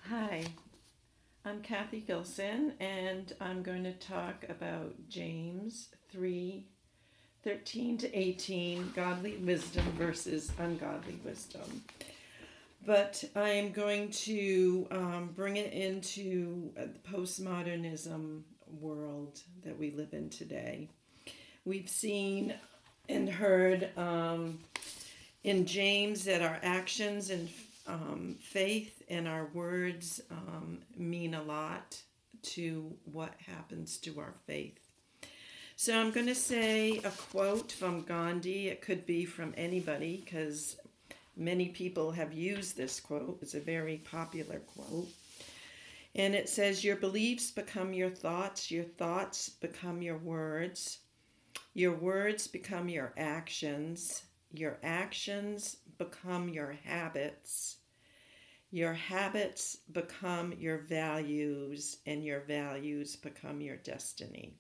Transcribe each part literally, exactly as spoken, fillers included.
Hi, I'm Kathy Gilson, and I'm going to talk about James three thirteen to eighteen, godly wisdom versus ungodly wisdom. But I'm going to um, bring it into uh, the postmodernism world that we live in today. We've seen and heard um, in James that our actions and um, faith and our words um, mean a lot to what happens to our faith. So I'm going to say a quote from Gandhi. It could be from anybody because many people have used this quote. It's a very popular quote. And it says, "Your beliefs become your thoughts, your thoughts become your words, your words become your actions, your actions become your habits, your habits become your values, and your values become your destiny."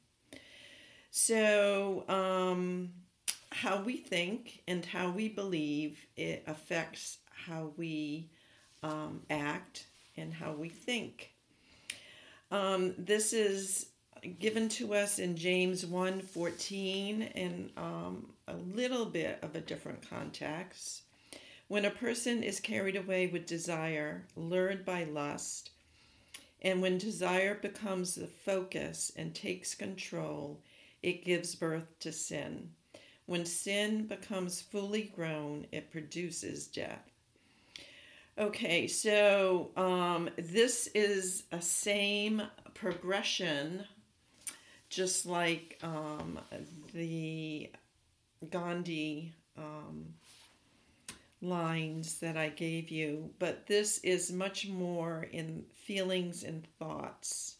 So, um, how we think and how we believe, it affects how we um, act and how we think. Um, this is given to us in James one fourteen in um, a little bit of a different context. When a person is carried away with desire, lured by lust, and when desire becomes the focus and takes control, it gives birth to sin. When sin becomes fully grown, it produces death. Okay, so um, this is a same progression, just like um, the Gandhi um, lines that I gave you, but this is much more in feelings and thoughts,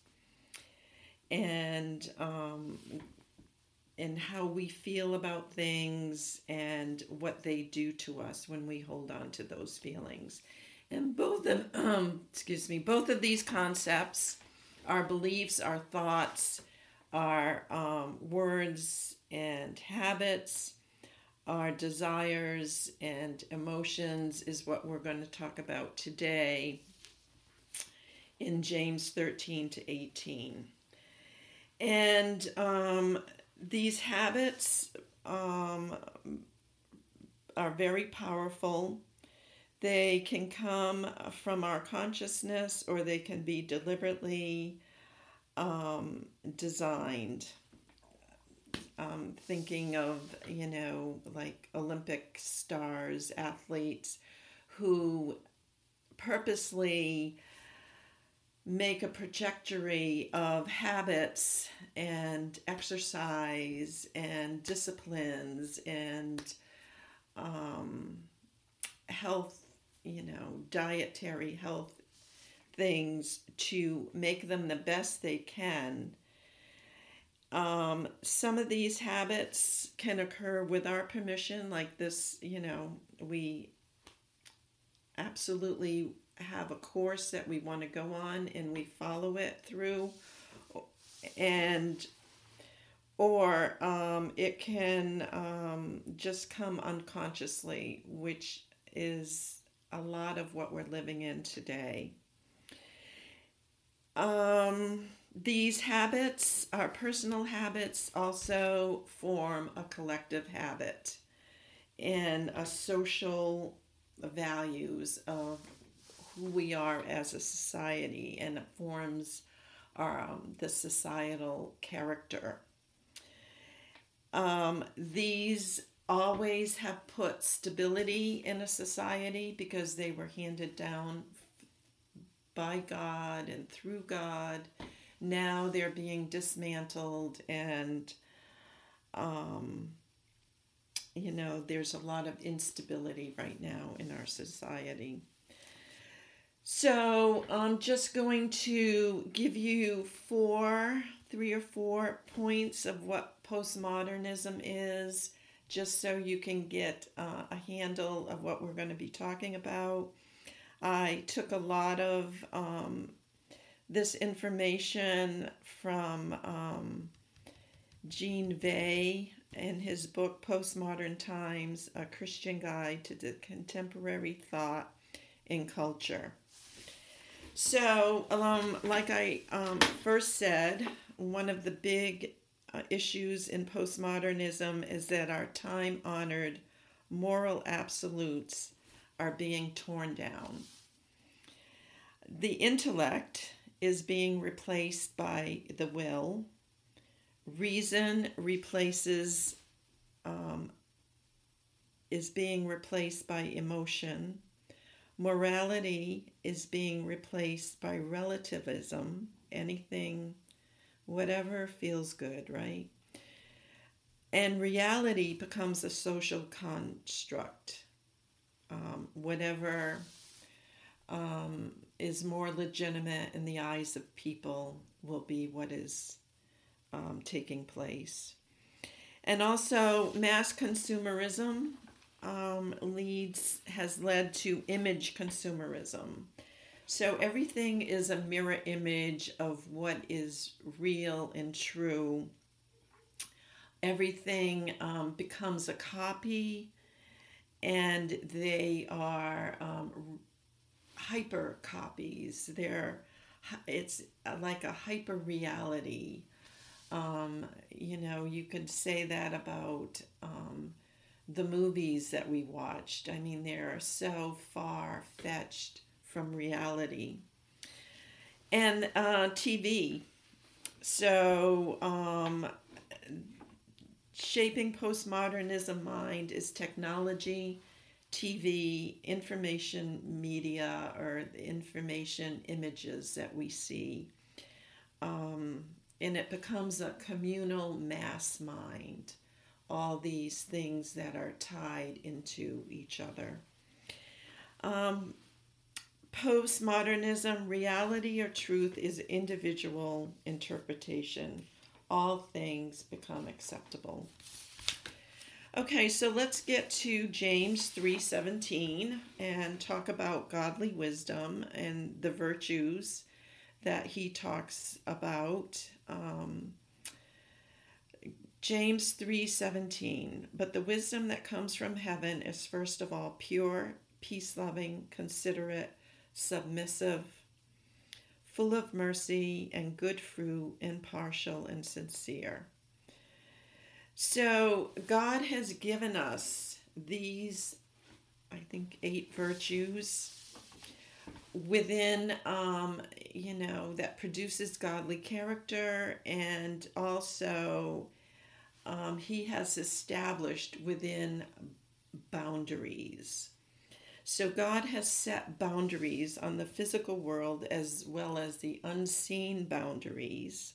and um, and how we feel about things and what they do to us when we hold on to those feelings. And both of um, excuse me, both of these concepts, our beliefs, our thoughts, our um, words and habits, our desires and emotions, is what we're going to talk about today in James thirteen to eighteen. And um, these habits um, are very powerful. They can come from our consciousness, or they can be deliberately um, designed. Um, thinking of, you know, like Olympic stars, athletes who purposely make a trajectory of habits and exercise and disciplines and um, health, you know, dietary health things to make them the best they can. Um, some of these habits can occur with our permission, like this, you know, we absolutely have a course that we want to go on and we follow it through, and or um, it can um, just come unconsciously, which is a lot of what we're living in today. Um, these habits, our personal habits, also form a collective habit and a social values of who we are as a society, and it forms our, um, the societal character. Um, these always have put stability in a society because they were handed down by God and through God. Now they're being dismantled, and um, you know, there's a lot of instability right now in our society. So I'm just going to give you four, three or four points of what postmodernism is, just so you can get uh, a handle of what we're going to be talking about. I took a lot of um, this information from um, Gene Vay in his book Postmodern Times, A Christian Guide to the Contemporary Thought and Culture. So, um, like I um, first said, one of the big uh, issues in postmodernism is that our time honored moral absolutes are being torn down. The intellect is being replaced by the will. Reason replaces, um, is being replaced by emotion. Morality is being replaced by relativism. Anything, whatever feels good, right? And reality becomes a social construct. Um, whatever um, is more legitimate in the eyes of people will be what is um, taking place. And also, mass consumerism um, leads has led to image consumerism. So everything is a mirror image of what is real and true. Everything um, becomes a copy, and they are um, hyper copies. They're it's like a hyper reality. Um, you know, you could say that about um, the movies that we watched. I mean, they're so far fetched from reality. And uh, T V. So, um, shaping postmodernism mind is technology, T V, information media, or the information images that we see. Um, and it becomes a communal mass mind, all these things that are tied into each other. Um, Postmodernism, reality or truth is individual interpretation. All things become acceptable. Okay, so let's get to James three seventeen and talk about godly wisdom and the virtues that he talks about. Um, James three seventeen, but the wisdom that comes from heaven is first of all pure, peace-loving, considerate, submissive, full of mercy and good fruit, impartial and sincere. So God has given us these, I think, eight virtues within, um, you know, that produces godly character, and also um, he has established within boundaries. So God has set boundaries on the physical world as well as the unseen boundaries,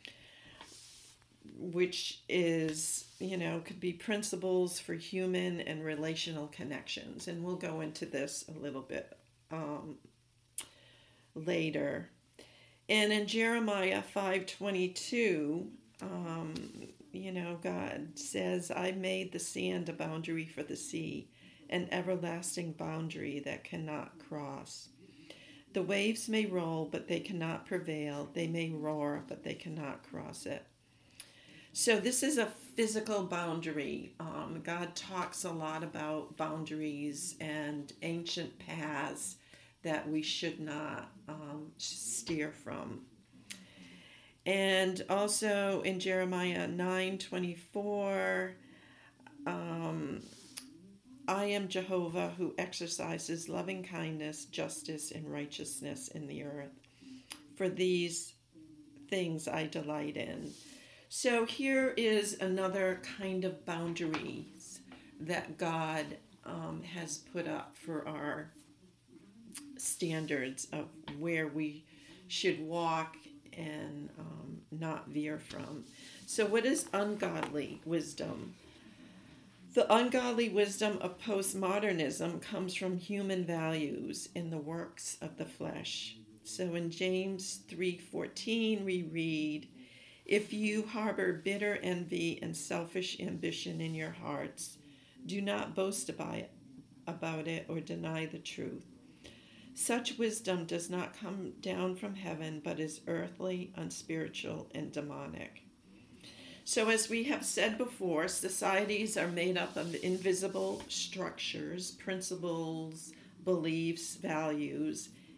which is, you know, could be principles for human and relational connections. And we'll go into this a little bit um, later. And in Jeremiah five twenty-two, um, you know, God says, I made the sand a boundary for the sea, an everlasting boundary that cannot cross. The waves may roll, but they cannot prevail. They may roar, but they cannot cross it. So this is a physical boundary. Um, God talks a lot about boundaries and ancient paths that we should not um, steer from. And also in Jeremiah nine twenty-four, um, I am Jehovah who exercises loving kindness, justice, and righteousness in the earth. For these things I delight in. So here is another kind of boundaries that God um, has put up for our standards of where we should walk and um, not veer from. So what is ungodly wisdom? The ungodly wisdom of postmodernism comes from human values in the works of the flesh. So in James three fourteen we read, if you harbor bitter envy and selfish ambition in your hearts, do not boast about it or deny the truth. Such wisdom does not come down from heaven, but is earthly, unspiritual, and demonic. So as we have said before, societies are made up of invisible structures, principles, beliefs, values,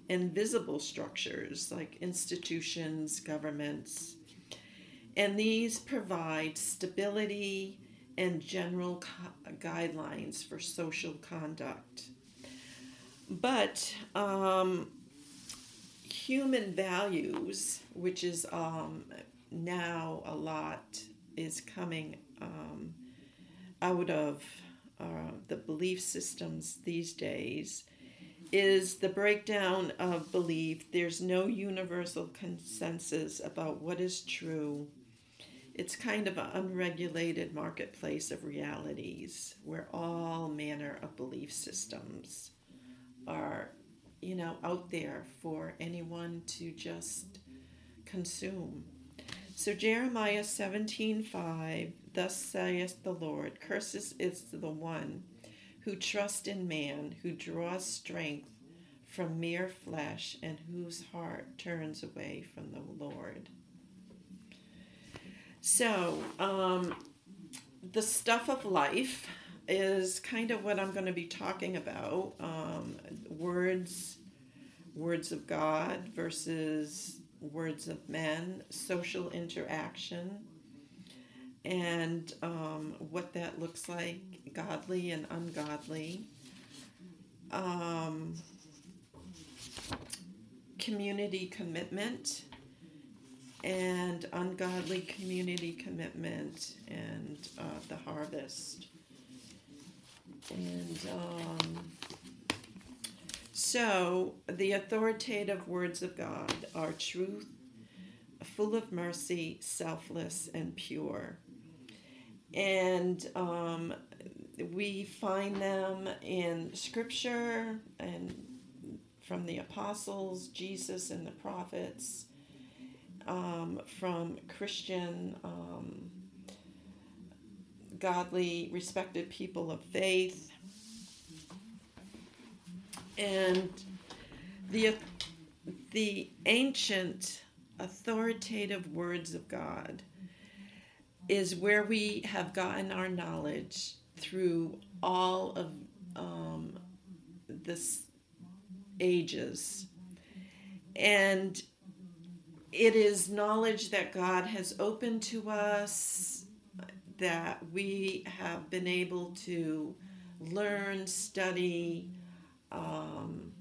and visible structures like institutions, governments. And these provide stability and general co- guidelines for social conduct. But um, human values, which is um, now a lot, is coming um, out of uh, the belief systems these days, is the breakdown of belief. There's no universal consensus about what is true. It's kind of an unregulated marketplace of realities where all manner of belief systems are, you know, out there for anyone to just consume. So Jeremiah seventeen five, thus saith the Lord, curses is the one who trusts in man, who draws strength from mere flesh, and whose heart turns away from the Lord. So, um, the stuff of life is kind of what I'm going to be talking about. Um, words, words of God versus words of men, social interaction, and um, what that looks like, godly and ungodly. Um, community commitment and ungodly community commitment, and uh, the harvest. And um, so the authoritative words of God are truth, full of mercy, selfless, and pure. And um, we find them in Scripture and from the apostles, Jesus, and the prophets. Um, from Christian, um, godly, respected people of faith. And the, the ancient authoritative words of God is where we have gotten our knowledge through all of um, the ages. And it is knowledge that God has opened to us, that we have been able to learn, study, um,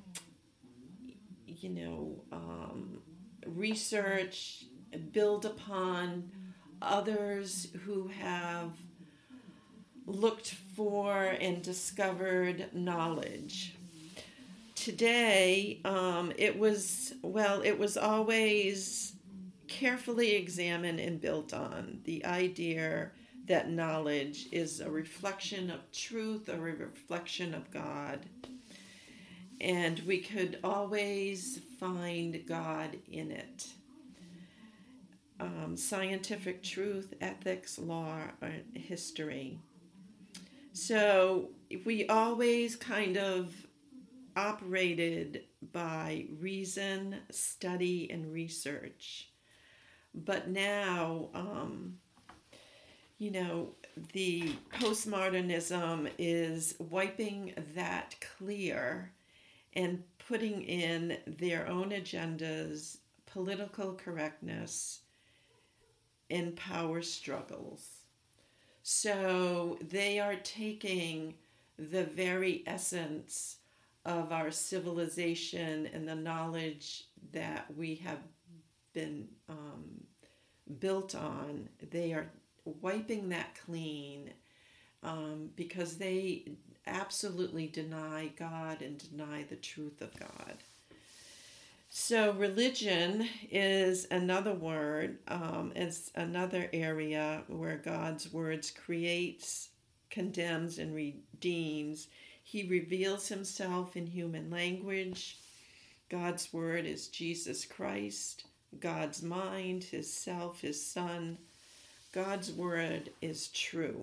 you know, um, research, build upon others who have looked for and discovered knowledge. Today, um, it was, well, it was always carefully examined and built on the idea that knowledge is a reflection of truth or a reflection of God. And we could always find God in it. Um, scientific truth, ethics, law, or history. So we always kind of operated by reason, study, and research. But now, um, you know, the postmodernism is wiping that clear and putting in their own agendas, political correctness, and power struggles. So they are taking the very essence of our civilization and the knowledge that we have been um, built on. They are wiping that clean um, because they absolutely deny God and deny the truth of God. So religion is another word, um, it's another area where God's words creates, condemns, and redeems. He reveals himself in human language. God's word is Jesus Christ. God's mind, his self, his son. God's word is true.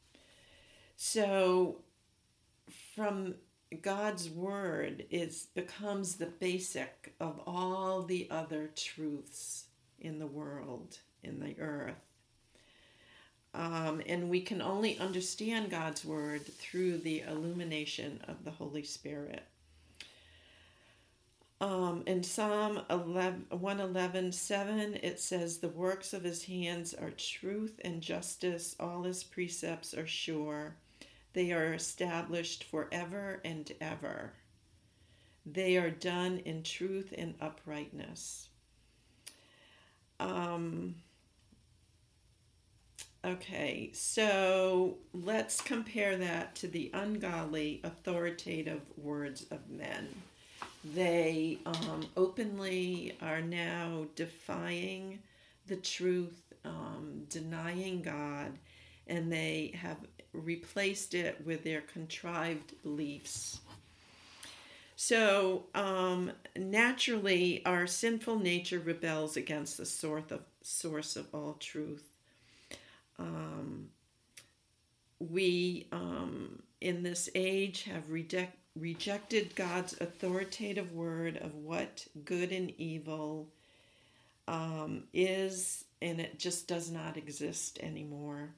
So from God's word is becomes the basic of all the other truths in the world, in the earth. Um, and we can only understand God's word through the illumination of the Holy Spirit. Um, in Psalm one eleven seven, it says, "The works of his hands are truth and justice. All his precepts are sure. They are established forever and ever. They are done in truth and uprightness." Um, okay, so let's compare that to the ungodly, authoritative words of men. They um, openly are now defying the truth, um, denying God, and they have replaced it with their contrived beliefs. So, um, naturally, our sinful nature rebels against the source of, source of all truth. Um, we, um, in this age, have reject, rejected God's authoritative word of what good and evil um, is, and it just does not exist anymore.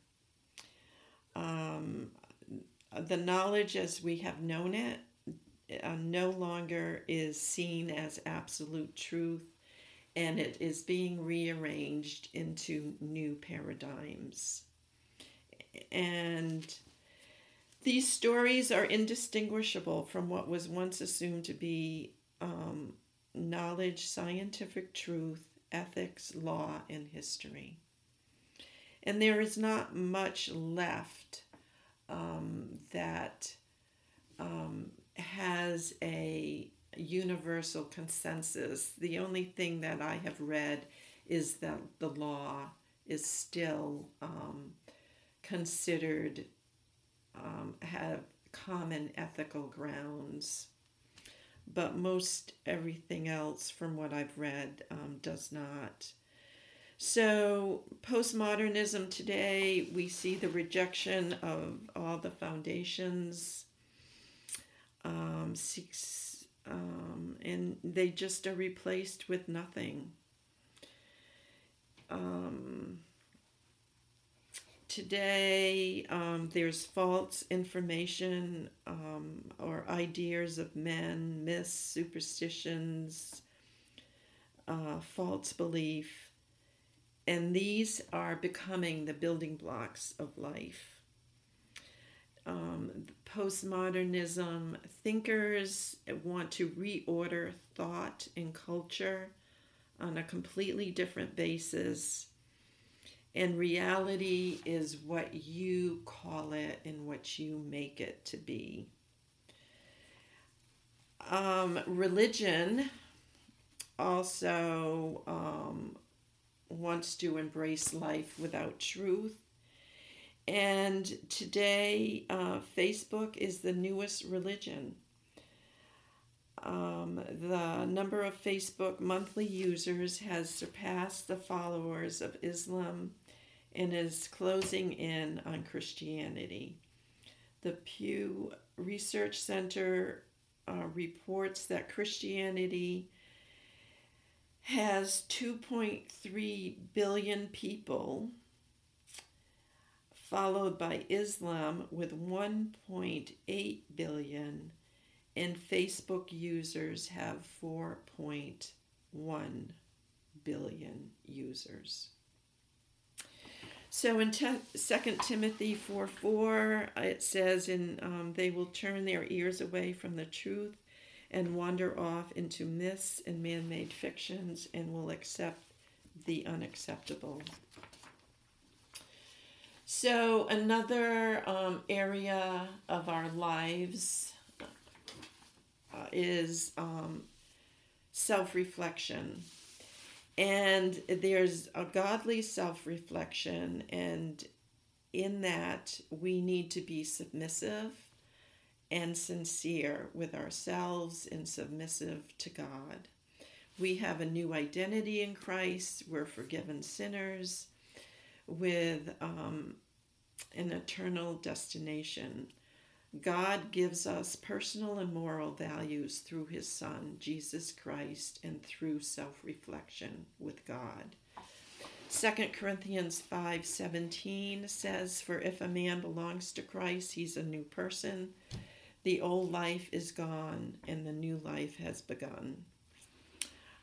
Um, the knowledge as we have known it uh, no longer is seen as absolute truth, and it is being rearranged into new paradigms. And these stories are indistinguishable from what was once assumed to be um, knowledge, scientific truth, ethics, law, and history. And there is not much left um, that um, has a universal consensus. The only thing that I have read is that the law is still um, considered um, have common ethical grounds, but most everything else from what I've read um, does not. So postmodernism today, we see the rejection of all the foundations, um, six, um, and they just are replaced with nothing. Um, Today, um, there's false information um, or ideas of men, myths, superstitions, uh, false belief, and these are becoming the building blocks of life. Um, postmodernism thinkers want to reorder thought and culture on a completely different basis. And reality is what you call it and what you make it to be. Um, religion also um, wants to embrace life without truth. And today, uh, Facebook is the newest religion. Um, the number of Facebook monthly users has surpassed the followers of Islam and is closing in on Christianity. The Pew Research Center uh, reports that Christianity has two point three billion people, followed by Islam with one point eight billion, and Facebook users have four point one billion users. So in te- Second Timothy four four, it says, in, um, they will turn their ears away from the truth and wander off into myths and man-made fictions and will accept the unacceptable. So another um, area of our lives uh, is um, self-reflection. And there's a godly self-reflection, and in that we need to be submissive and sincere with ourselves and submissive to God. We have a new identity in Christ. We're forgiven sinners with um, an eternal destination. God gives us personal and moral values through his Son, Jesus Christ, and through self-reflection with God. Second Corinthians five seventeen says, "For if a man belongs to Christ, he's a new person. The old life is gone, and the new life has begun."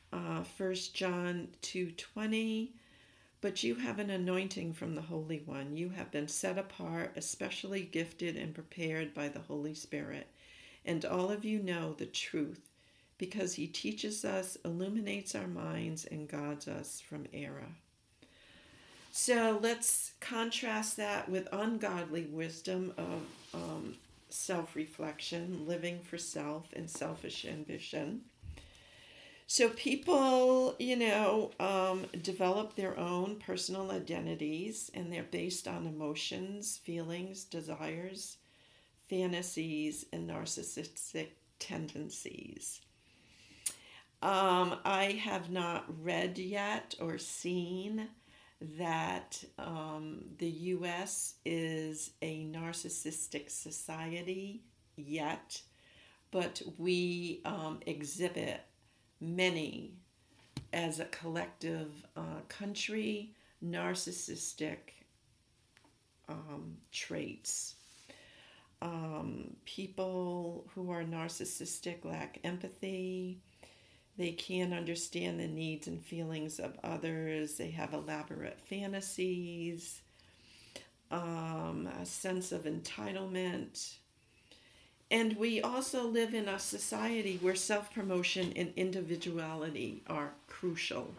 Uh, First John two twenty. But you have an anointing from the Holy One. You have been set apart, especially gifted and prepared by the Holy Spirit. And all of you know the truth, because he teaches us, illuminates our minds, and guides us from error. So let's contrast that with ungodly wisdom of um, self-reflection, living for self, and selfish ambition. So people, you know, um, develop their own personal identities, and they're based on emotions, feelings, desires, fantasies, and narcissistic tendencies. Um, I have not read yet or seen that um, the U S is a narcissistic society yet, but we um, exhibit many, as a collective uh, country, narcissistic um, traits. Um, people who are narcissistic lack empathy. They can't understand the needs and feelings of others. They have elaborate fantasies, um, a sense of entitlement. And we also live in a society where self-promotion and individuality are crucial.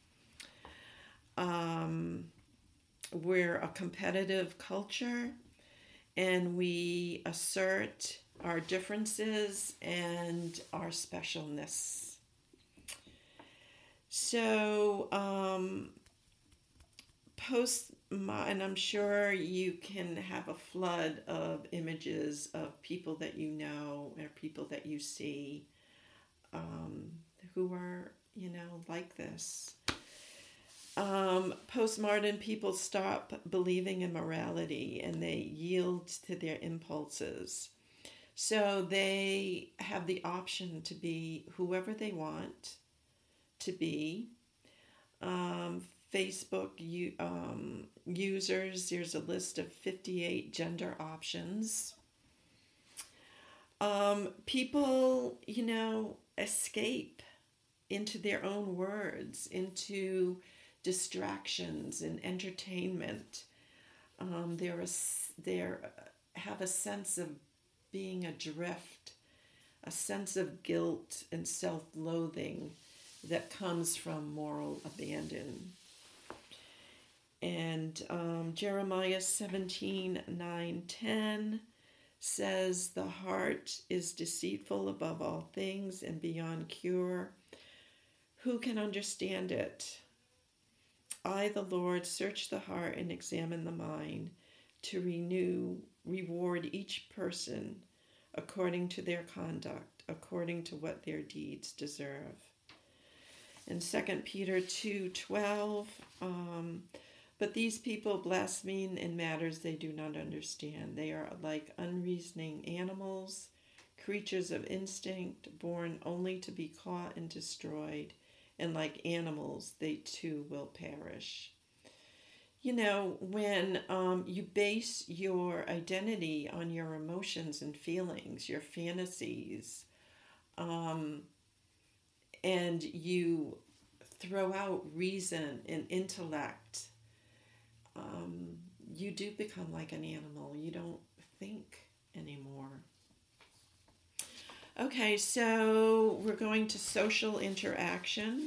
Um, we're a competitive culture, and we assert our differences and our specialness. So, um, post and I'm sure you can have a flood of images of people that you know or people that you see um, who are, you know, like this. Um, postmodern people stop believing in morality and they yield to their impulses. So they have the option to be whoever they want to be. Um, Facebook u- um, users, there's a list of fifty-eight gender options. Um, people, you know, escape into their own words, into distractions and entertainment. Um, they're a, they're have a sense of being adrift, a sense of guilt and self-loathing that comes from moral abandon. And um, Jeremiah seventeen, nine, ten says, the heart is deceitful above all things and beyond cure. Who can understand it? I, the Lord, search the heart and examine the mind to renew, reward each person according to their conduct, according to what their deeds deserve. In Second Peter two twelve, um, but these people blaspheme in matters they do not understand. They are like unreasoning animals, creatures of instinct, born only to be caught and destroyed. And like animals, they too will perish. You know, when um, you base your identity on your emotions and feelings, your fantasies, um, and you throw out reason and intellect, um, you do become like an animal. You don't think anymore. Okay, so we're going to social interaction.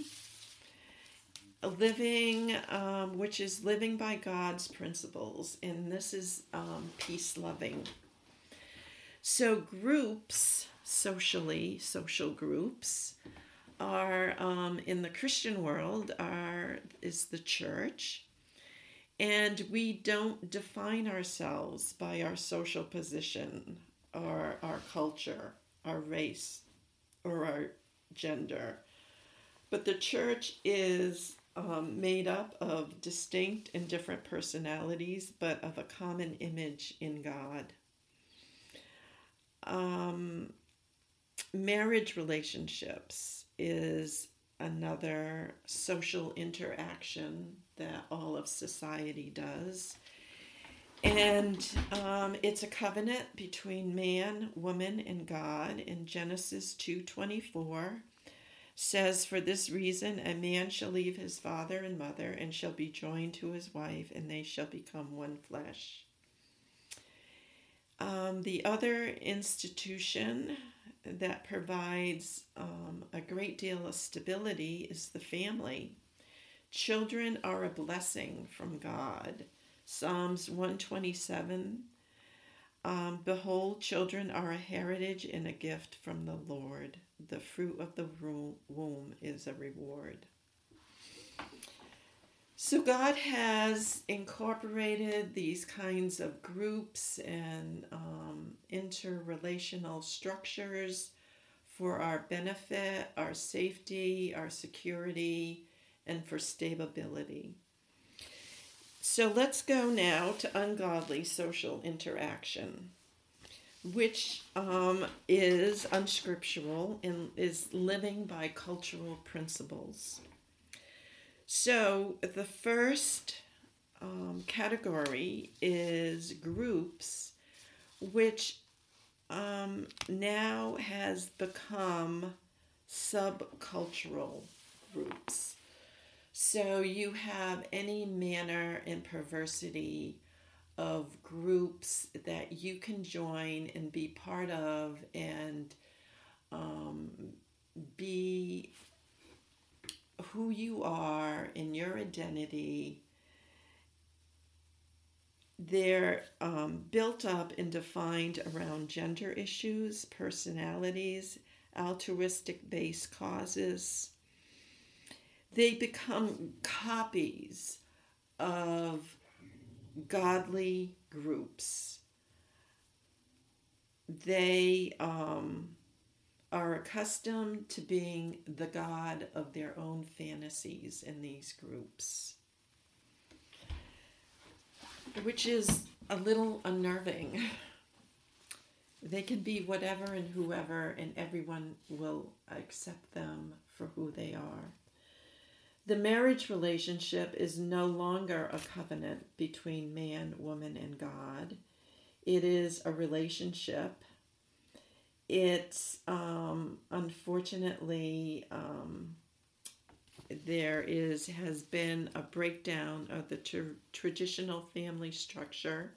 Living, um, which is living by God's principles, and this is um, peace-loving. So groups, socially, social groups, are um, in the Christian world are is the church. And we don't define ourselves by our social position or our culture, our race, or our gender. But the church is um, made up of distinct and different personalities, but of a common image in God. Um, marriage relationships is another social interaction that all of society does. And um, it's a covenant between man, woman, and God in Genesis two twenty-four. says, "For this reason, a man shall leave his father and mother and shall be joined to his wife, and they shall become one flesh." Um, the other institution that provides um, a great deal of stability is the family. Children are a blessing from God. Psalms one twenty-seven, um, "Behold, children are a heritage and a gift from the Lord. The fruit of the womb is a reward." So God has incorporated these kinds of groups and um, interrelational structures for our benefit, our safety, our security, and for stability. So let's go now to ungodly social interaction, which um, is unscriptural and is living by cultural principles. So the first um, category is groups, which um, now has become subcultural groups. So you have any manner and perversity of groups that you can join and be part of and um, be who you are in your identity. They're um, built up and defined around gender issues, personalities, altruistic based causes. They become copies of godly groups. They um, are accustomed to being the god of their own fantasies in these groups, which is a little unnerving. They can be whatever and whoever, and everyone will accept them for who they are. The marriage relationship is no longer a covenant between man, woman, and God. It is a relationship. It's um, unfortunately um, there is has been a breakdown of the tr- traditional family structure.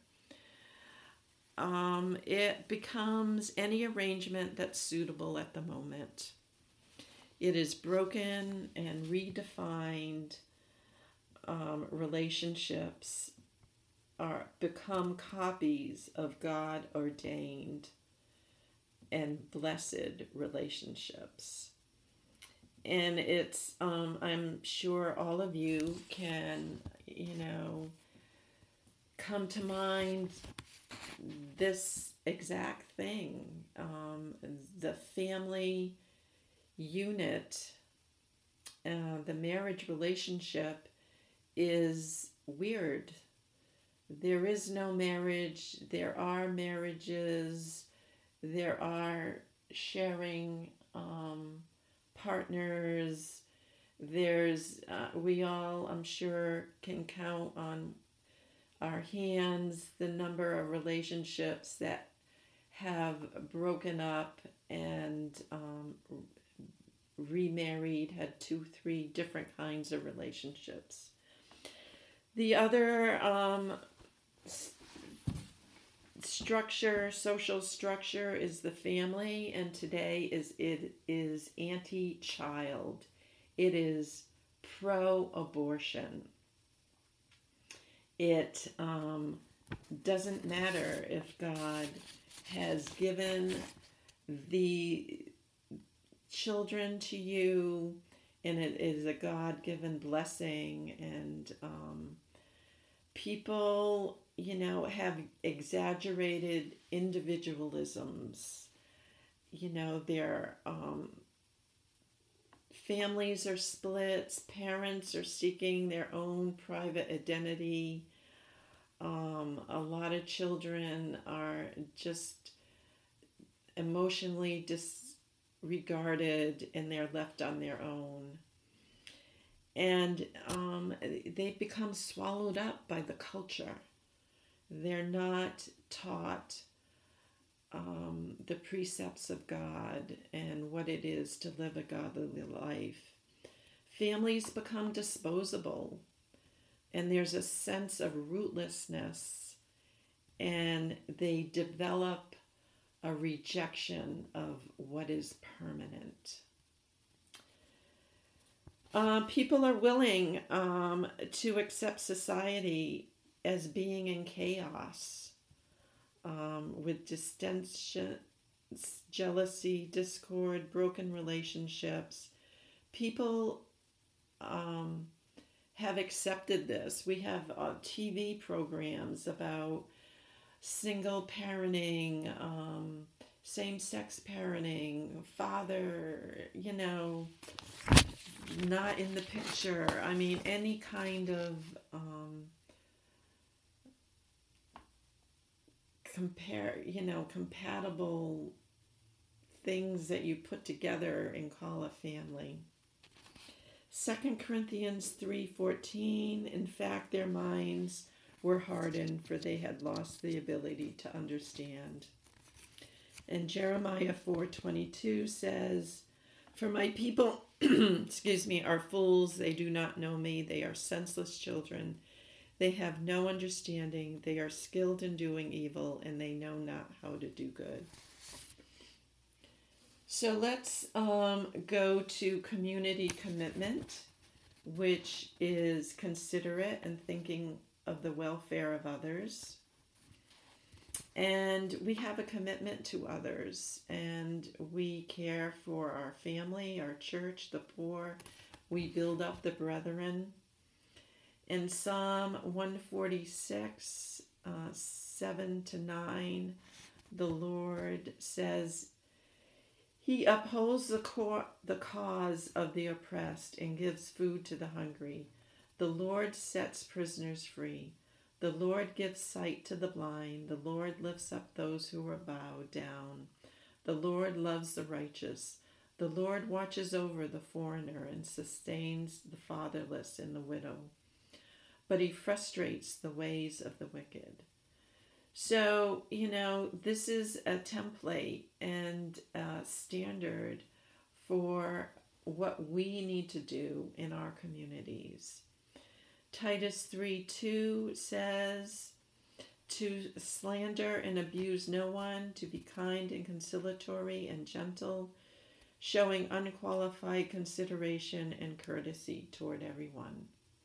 Um, it becomes any arrangement that's suitable at the moment. It is broken and redefined. Um, relationships are become copies of God ordained and blessed relationships. And it's, um, I'm sure all of you can, you know, come to mind this exact thing. Um, the family unit, uh, the marriage relationship is weird. There is no marriage. There are marriages. There are sharing um, partners. There's, uh, we all, I'm sure, can count on our hands the number of relationships that have broken up and um, remarried, had two, three different kinds of relationships. The other um, s- structure, social structure, is the family, and today is it is anti-child. It is pro-abortion. It um, doesn't matter if God has given the children to you and it is a God-given blessing, and um, people, you know, have exaggerated individualisms. You know, their um, families are split, parents are seeking their own private identity. Um, a lot of children are just emotionally disregarded and they're left on their own. And um, they become swallowed up by the culture. They're not taught um, the precepts of God and what it is to live a godly life. Families become disposable, and there's a sense of rootlessness, and they develop a rejection of what is permanent. Uh, people are willing um, to accept society as being in chaos, um, with distension, jealousy, discord, broken relationships. People um, have accepted this. We have uh, T V programs about single parenting, um, same-sex parenting, father, you know, not in the picture. I mean, any kind of um, compare, you know, compatible things that you put together and call a family. Second Corinthians three fourteen, in fact, their minds were hardened, for they had lost the ability to understand. And Jeremiah four twenty-two says, for my people, excuse me, are fools, they do not know me, they are senseless children, they have no understanding, they are skilled in doing evil, and they know not how to do good. So let's um, go to community commitment, which is considerate and thinking of the welfare of others. And we have a commitment to others, and we care for our family, our church, the poor. We build up the brethren. In Psalm one forty-six, uh, seven to nine, the Lord says, He upholds the, cor- the cause of the oppressed and gives food to the hungry. The Lord sets prisoners free. The Lord gives sight to the blind. The Lord lifts up those who are bowed down. The Lord loves the righteous. The Lord watches over the foreigner and sustains the fatherless and the widow. But he frustrates the ways of the wicked. So, you know, this is a template and a standard for what we need to do in our communities. Titus three two says, to slander and abuse no one, to be kind and conciliatory and gentle, showing unqualified consideration and courtesy toward everyone.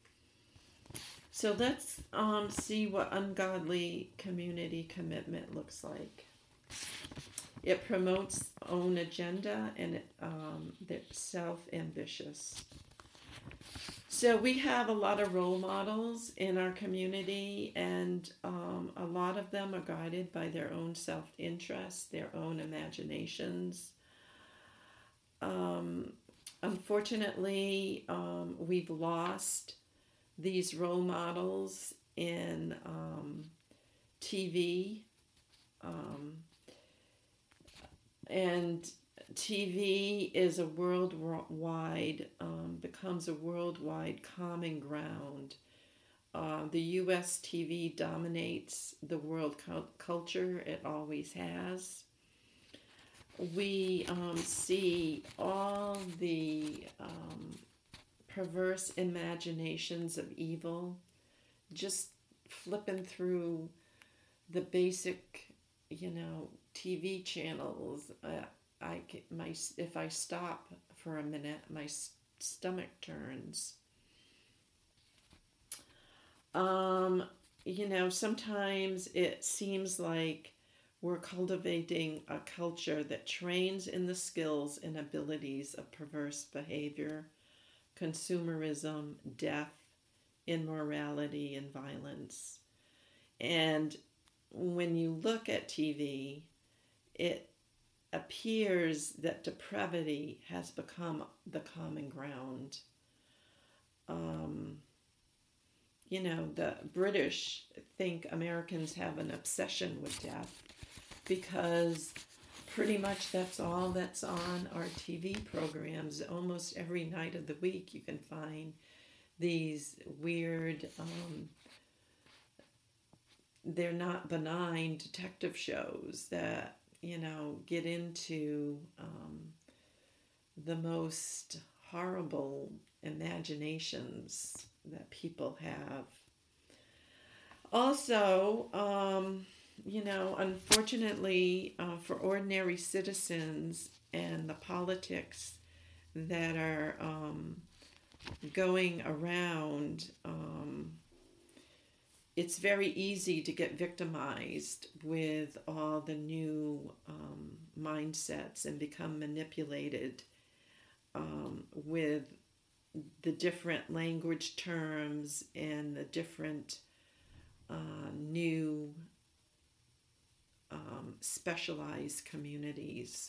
So let's um, see what ungodly community commitment looks like. It promotes own agenda and um, it's self-ambitious. So we have a lot of role models in our community, and um, a lot of them are guided by their own self-interest, their own imaginations. Um, unfortunately, um, we've lost these role models in um, T V, um, and T V is a worldwide, um, becomes a worldwide common ground. Uh, the U S T V dominates the world cu- culture, it always has. We um, see all the um, perverse imaginations of evil just flipping through the basic, you know, T V channels. Uh, I my if I stop for a minute, my stomach turns. Um, you know, sometimes it seems like we're cultivating a culture that trains in the skills and abilities of perverse behavior, consumerism, death, immorality, and violence. And when you look at T V, it appears that depravity has become the common ground. Um, you know, the British think Americans have an obsession with death because pretty much that's all that's on our T V programs. Almost every night of the week you can find these weird, um, they're not benign detective shows that you know, get into um, the most horrible imaginations that people have. Also, um, you know, unfortunately, uh, for ordinary citizens and the politics that are um, going around, um, it's very easy to get victimized with all the new um, mindsets and become manipulated um, with the different language terms and the different uh, new um, specialized communities.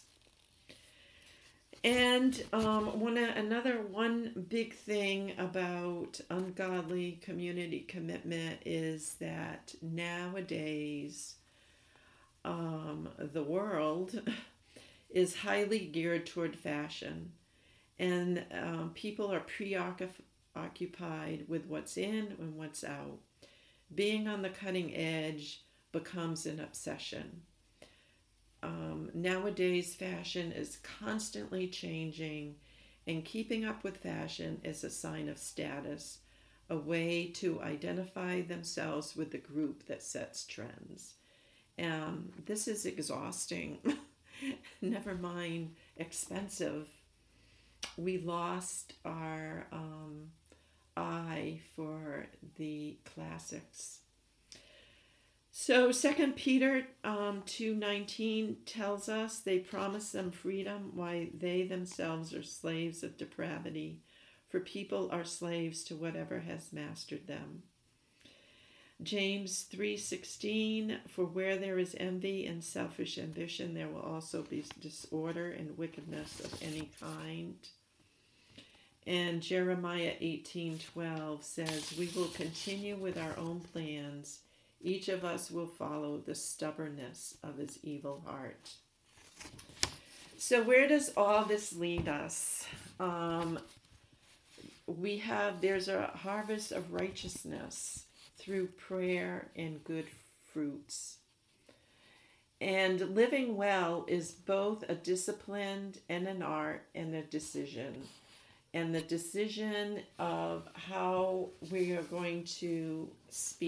And um, one another one big thing about ungodly community commitment is that nowadays um, the world is highly geared toward fashion, and um, people are preoccupied with what's in and what's out. Being on the cutting edge becomes an obsession. Um, nowadays, fashion is constantly changing, and keeping up with fashion is a sign of status, a way to identify themselves with the group that sets trends. Um, this is exhausting, never mind expensive. We lost our um, eye for the classics. So Second Peter um, two nineteen tells us they promise them freedom while they themselves are slaves of depravity, for people are slaves to whatever has mastered them. James three sixteen, for where there is envy and selfish ambition, there will also be disorder and wickedness of any kind. And Jeremiah eighteen twelve says, we will continue with our own plans. Each of us will follow the stubbornness of his evil heart. So where does all this lead us? Um, we have, there's a harvest of righteousness through prayer and good fruits. And living well is both a discipline and an art and a decision. And the decision of how we are going to speak